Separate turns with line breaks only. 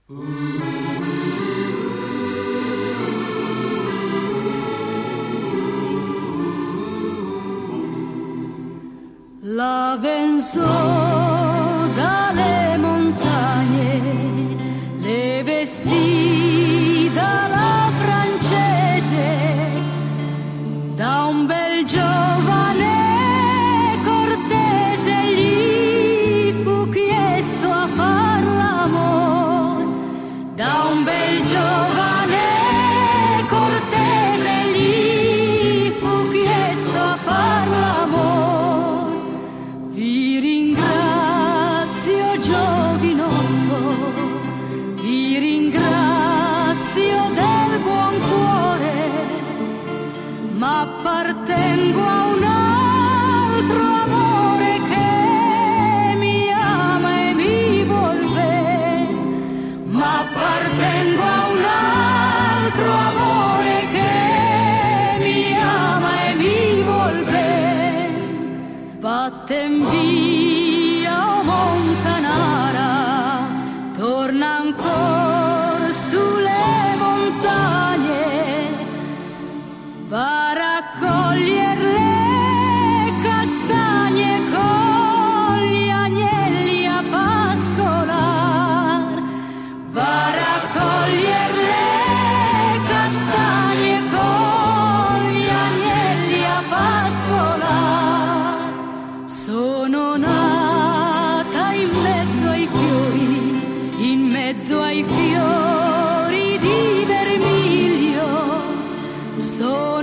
La venzo dalle montagne, le vestì dalla francese, da un bel giovane cortese gli fu chiesto a far l'amor, da un bel giovane cortese gli fu chiesto a far l'amor. Vi ringrazio giovinotto, vi ringrazio del buon cuore, ma appartengo a un altro amore che mi ama e mi vuol bene, ma appartengo a un altro amore che mi ama e mi vuol bene. Vatten via, o montanara, torna ancora sulle montagne, va a raccogliere le castagne con gli agnelli a pascolar, va a raccogliere le castagne con gli agnelli a pascolar. Sono nata in mezzo ai fiori, in mezzo ai fiori di vermiglio.